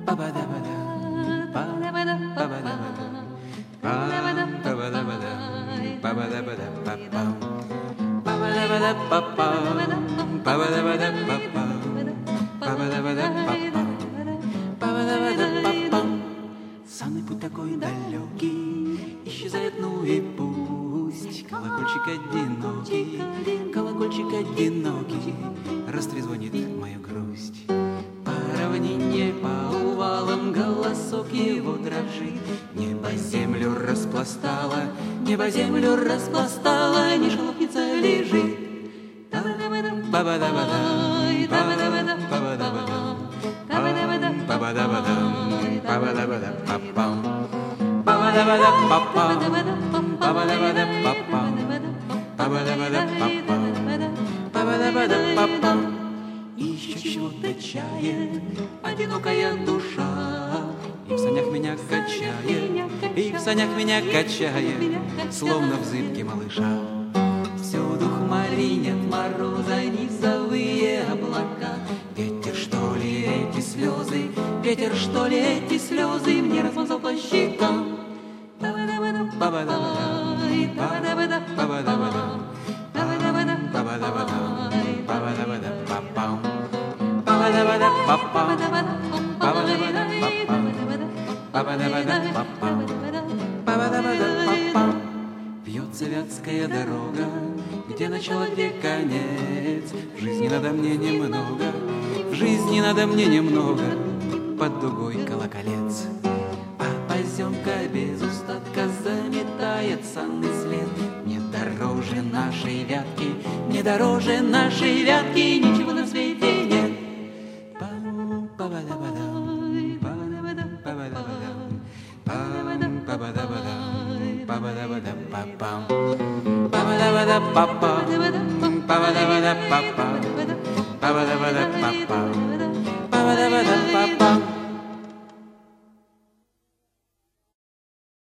Санный путь такой далекий, исчезает, ну и пусть. Колокольчик одинокий, растрезвонит мою грусть. По равнине, по увалам голосок его дрожит. Небо землю распластало, небо землю распластало, не шелохнется, лежит. И еще чего-то чает одинокая душа, и в санях меня качает, и в санях меня качает, словно в зыбке малыша. Всюду хмари, нет мороза, низовые облака. Ветер, что ли, эти слезы, ветер, что ли, эти слезы мне размазал по щекам. Вьется вятская дорога, где начало, где конец. В жизни надо мне немного, в жизни надо мне немного, под дугой колоколец. А поземка без устатка заметает санный след. Мне дороже нашей вятки, мне дороже нашей вятки, ничего на свете нет. Па-па-да-па-па.